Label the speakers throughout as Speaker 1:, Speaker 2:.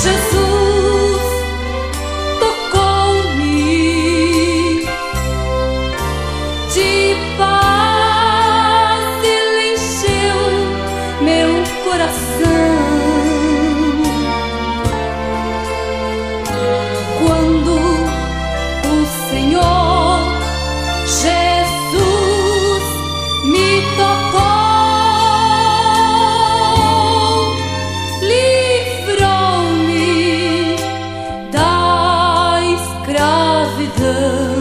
Speaker 1: Jesus tocou-me, de paz Ele encheu meu coração. Quando o Senhor Jesus me tocou, livrou-me da escravidão.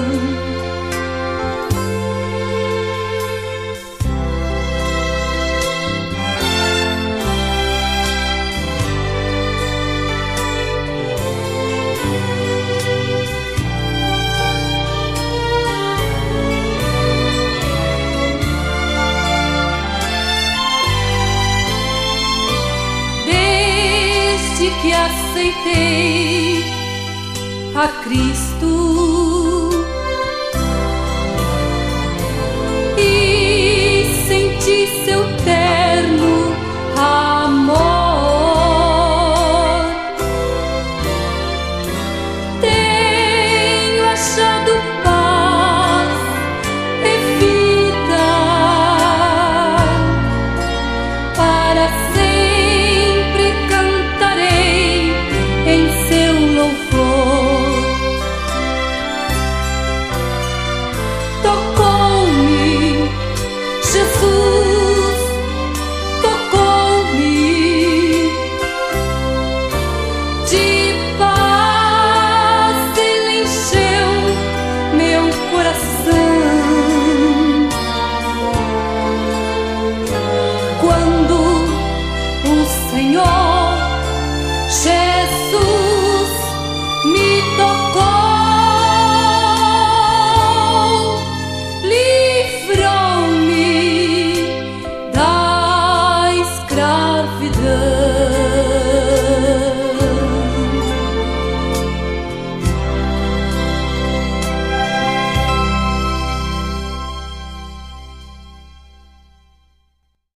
Speaker 1: Que aceitei a Cristo e senti seu terno amor, tenho achado paz e vida para sempre. Em seu louvor, tocou-me, Jesus tocou-me, de paz Ele encheu meu coração. Quando o Senhor Jesus me tocou, livrou-me da escravidão.